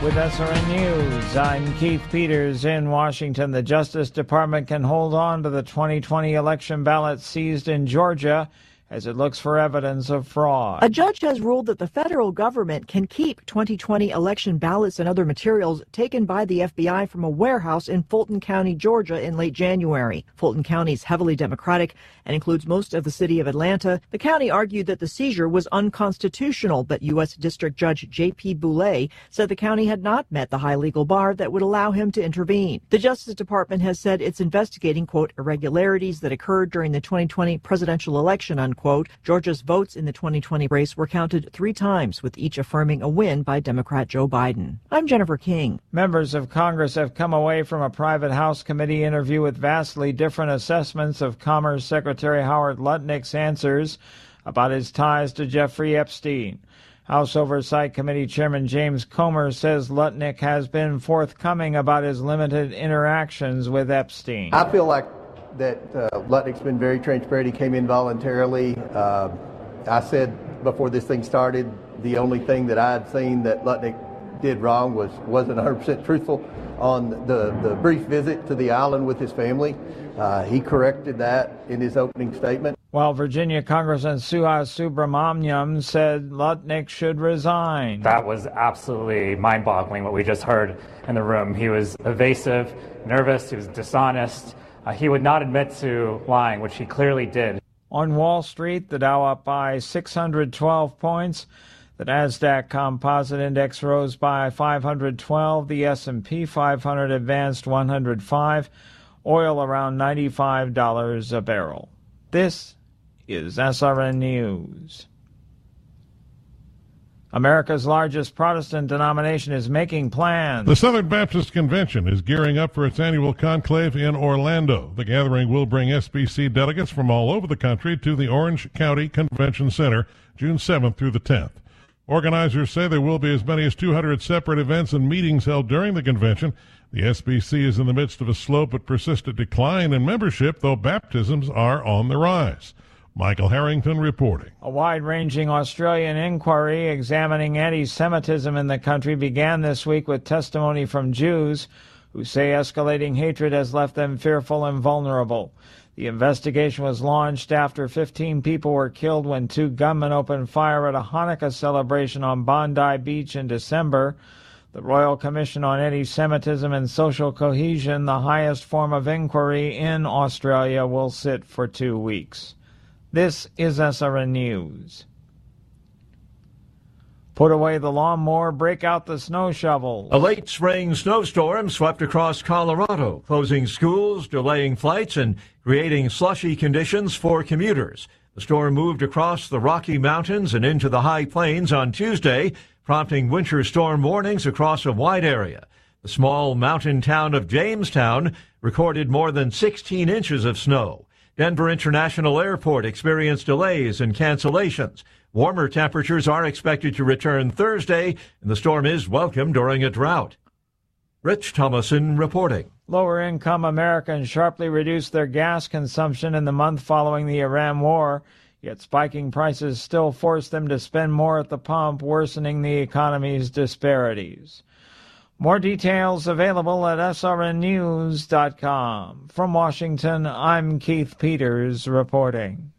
With SRN News, I'm Keith Peters in Washington. The Justice Department can hold on to the 2020 election ballots seized in Georgia as it looks for evidence of fraud. A judge has ruled that the federal government can keep 2020 election ballots and other materials taken by the FBI from a warehouse in Fulton County, Georgia in late January. Fulton County is heavily Democratic and includes most of the city of Atlanta. The county argued that the seizure was unconstitutional, but U.S. District Judge J.P. Boulay said the county had not met the high legal bar that would allow him to intervene. The Justice Department has said it's investigating, quote, irregularities that occurred during the 2020 presidential election, unquote. Georgia's votes in the 2020 race were counted 3 times, with each affirming a win by Democrat Joe Biden. I'm Jennifer King. Members of Congress have come away from a private House committee interview with vastly different assessments of Commerce Secretary Howard Lutnick's answers about his ties to Jeffrey Epstein. House Oversight Committee Chairman James Comer says Lutnick has been forthcoming about his limited interactions with Epstein. I feel like that Lutnick's been very transparent. He came in voluntarily. I said before this thing started, the only thing that I had seen that Lutnick did wrong wasn't 100% truthful on the brief visit to the island with his family. He corrected that in his opening statement. While Virginia Congressman Suhas Subramaniam said Lutnick should resign. That was absolutely mind-boggling what we just heard in the room. He was evasive, nervous, he was dishonest. He would not admit to lying, which he clearly did. On Wall Street, the Dow up by 612 points. The Nasdaq Composite Index rose by 512. The S&P 500 advanced 105. Oil around $95 a barrel. This is SRN News. America's largest Protestant denomination is making plans. The Southern Baptist Convention is gearing up for its annual conclave in Orlando. The gathering will bring SBC delegates from all over the country to the Orange County Convention Center June 7th through the 10th. Organizers say there will be as many as 200 separate events and meetings held during the convention. The SBC is in the midst of a slow but persistent decline in membership, though baptisms are on the rise. Michael Harrington reporting. A wide-ranging Australian inquiry examining anti-Semitism in the country began this week with testimony from Jews who say escalating hatred has left them fearful and vulnerable. The investigation was launched after 15 people were killed when 2 gunmen opened fire at a Hanukkah celebration on Bondi Beach in December. The Royal Commission on Anti-Semitism and Social Cohesion, the highest form of inquiry in Australia, will sit for 2 weeks. This is SRN News. Put away the lawnmower, break out the snow shovel. A late spring snowstorm swept across Colorado, closing schools, delaying flights, and creating slushy conditions for commuters. The storm moved across the Rocky Mountains and into the high plains on Tuesday, prompting winter storm warnings across a wide area. The small mountain town of Jamestown recorded more than 16 inches of snow. Denver International Airport experienced delays and cancellations. Warmer temperatures are expected to return Thursday, and the storm is welcome during a drought. Rich Thomason reporting. Lower-income Americans sharply reduced their gas consumption in the month following the Iran war, yet spiking prices still forced them to spend more at the pump, worsening the economy's disparities. More details available at srnnews.com. From Washington, I'm Keith Peters reporting.